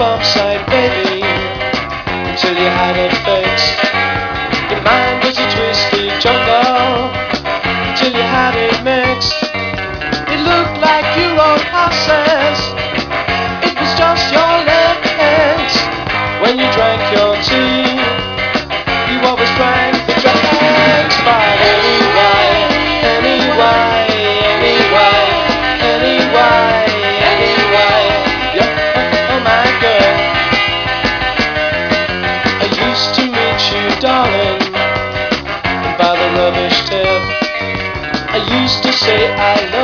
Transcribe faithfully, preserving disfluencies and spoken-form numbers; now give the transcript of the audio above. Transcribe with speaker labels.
Speaker 1: bump side, baby, until you had it fixed. Your mind was a twisted jungle until you had it mixed. It looked like you rode horses, it was just your legs. When you drank your tea, you always drank the dregs. But anyway, anyway, anyway, anyway, anyway, you're my girl. I used to meet you, darling, by the rubbish tip. I used to say I love